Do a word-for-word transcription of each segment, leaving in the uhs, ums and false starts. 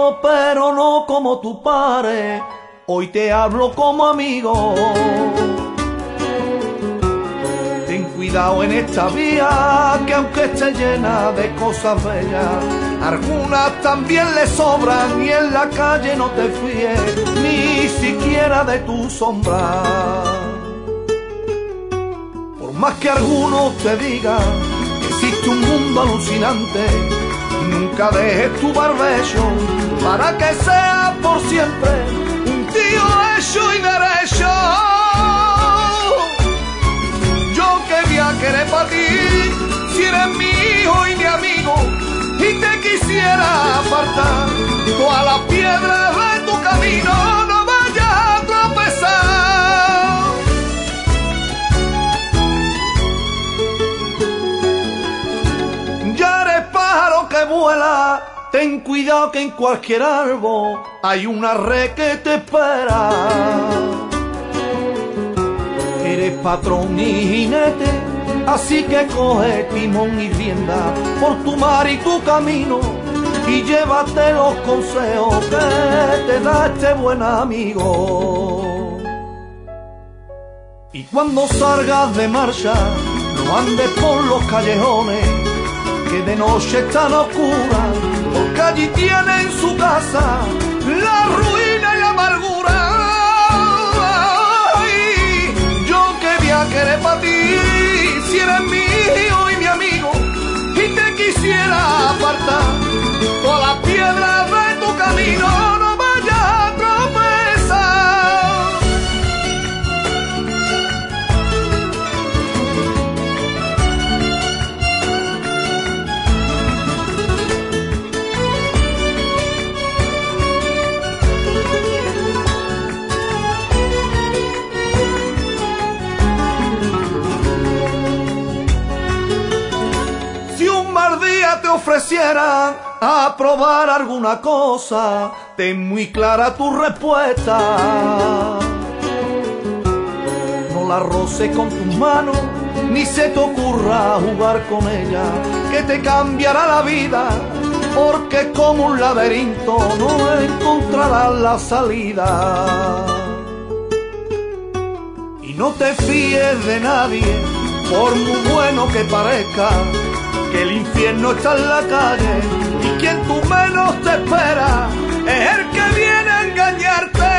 amigo, pero no como tu padre. Hoy te hablo como amigo. Ten cuidado en esta vía, que aunque esté llena de cosas bellas, algunas también le sobran, y en la calle no te fíes ni siquiera de tu sombra. Por más que algunos te digan que existe un mundo alucinante, nunca dejes tu barbecho para que sea por siempre un tío hecho y derecho. Yo que voy a querer para ti si eres mi hijo y mi amigo, y te quisiera apartar todas las piedras de tu camino. No vayas a tropezar. Ya eres pájaro que vuela, ten cuidado que en cualquier árbol hay una red que te espera. Eres patrón y jinete, así que coge timón y rienda por tu mar y tu camino, y llévate los consejos que te da este buen amigo. Y cuando salgas de marcha, no andes por los callejones, que de noche están oscuras, porque allí tiene en su casa la ruina y la amargura. Ay, yo que voy a querer para ti si eres mi hijo y mi amigo, y te quisiera apartar todas las piedras de tu camino. No vayas a tropezar. Te ofrecieran a probar alguna cosa, ten muy clara tu respuesta. No la roces con tus manos, ni se te ocurra jugar con ella, que te cambiará la vida, porque como un laberinto no encontrarás la salida. Y no te fíes de nadie, por muy bueno que parezca, que el infierno está en la calle, y quien tú menos te espera es el que viene a engañarte.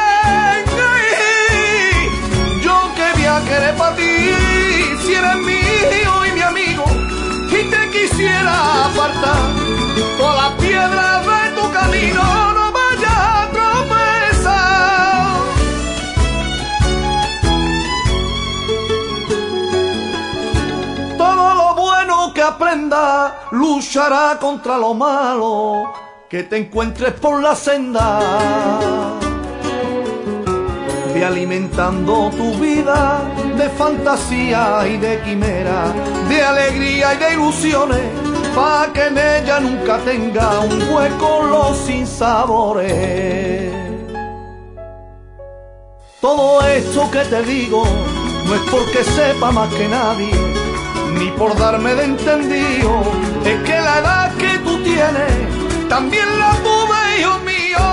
Yo que voy a querer para ti si eres mi hijo y mi amigo, y te quisiera apartar todas las piedras de tu camino. No vayas a tropezar. Todo lo bueno que aprenda luchará contra lo malo que te encuentres por la senda. Ve alimentando tu vida de fantasía y de quimera, de alegría y de ilusiones, pa' que en ella nunca tenga un hueco los sinsabores. Todo esto que te digo no es porque sepa más que nadie, ni por darme de entendido, es que la edad que tú tienes también la tuve, hijo mío.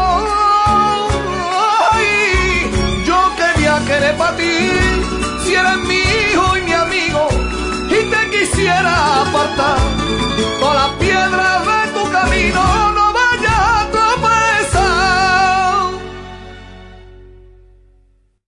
Ay, yo que voy a querer para ti si eres mi hijo y mi amigo, y te quisiera apartar